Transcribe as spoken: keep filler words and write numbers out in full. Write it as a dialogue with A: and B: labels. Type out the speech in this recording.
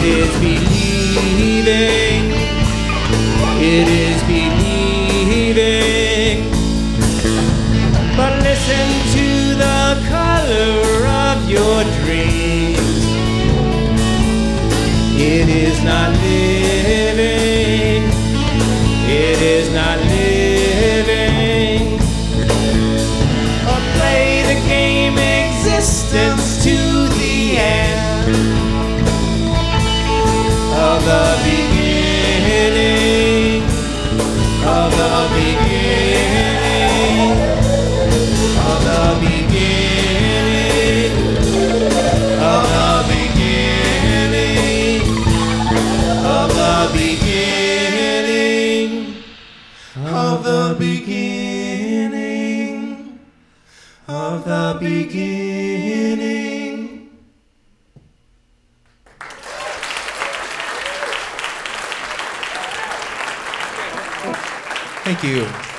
A: is believing. It is believing. But listen to the color of your dreams. It is not living. It is not living. Or play the game existence to the end of the beginning, of the beginning, of the beginning, of the beginning, of the beginning, of the beginning, of the beginning. Thank you.